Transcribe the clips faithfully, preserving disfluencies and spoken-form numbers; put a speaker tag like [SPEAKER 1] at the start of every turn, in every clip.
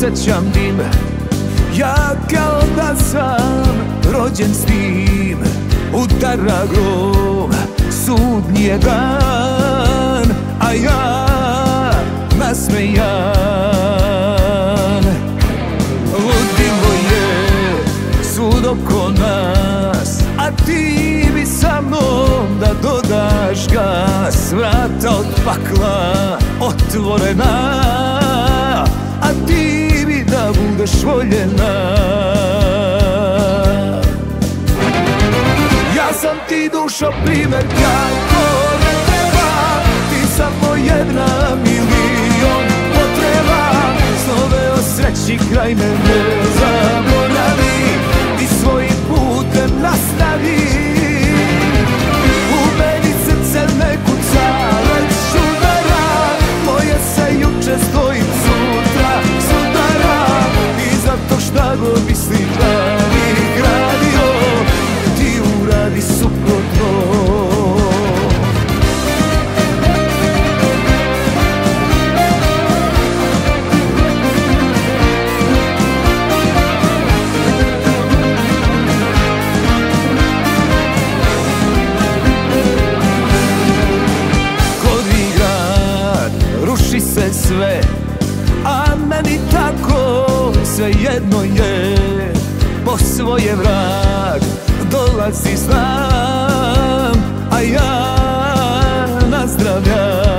[SPEAKER 1] osjećam dim, ja kao da sam rođen s tim. Udara grom, sudnji je dan, a ja nasmejan. Ludilo je svud oko nas, a ti bi sa mnom da dodaš gas. Vrata od pakla otvorena, a ti bi da budeš voljena. Ja sam ti dušo primjer kako ne treba, ti samo jedna milion potreba. Snove o sreći kraj mene zaboravi i svojim putem nastavi. U meni srce ne kuca, već udara, moje se juče stojim sutra sudara. I zato šta god mislim da bi gradio, ti uradi suprotno. Gori grad, ruši se sve, a meni tako svejedno je. Po svoje vrag dolazi znam, a ja nazdravljam.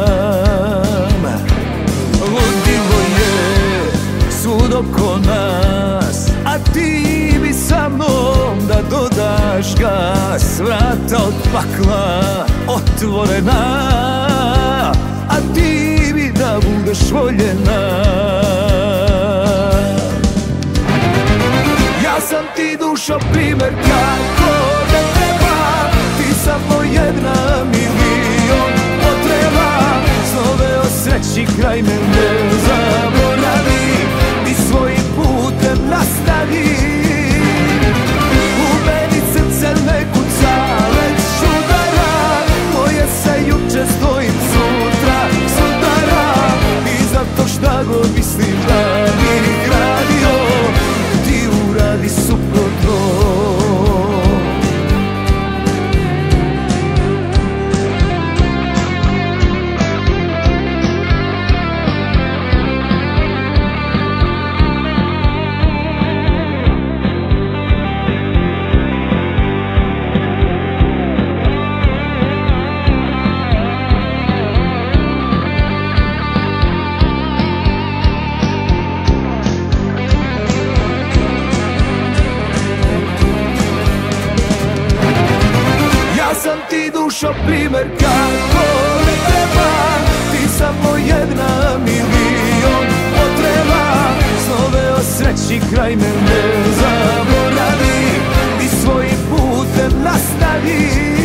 [SPEAKER 1] Ludilo je svud oko nas, a ti bi sa mnom da dodaš gas. Vrata od pakla otvorena, a ti bi da budeš voljena. Ja sam ti dušo primjer kako ne treba, ti samo jedna milion potreba. Snove o sreći kraj mene zaboravi i svojim putem nastavi. U meni srce ne kuca, već udara, moje se juče stojim sutra sudara. I zato šta god mislim da bi gradio, ti uradi suprotno. Ja sam ti dušo primjer kako ne treba, ti samo jedna milion potreba. Snove o sreći kraj mene zaboravi i svojim putem nastavi.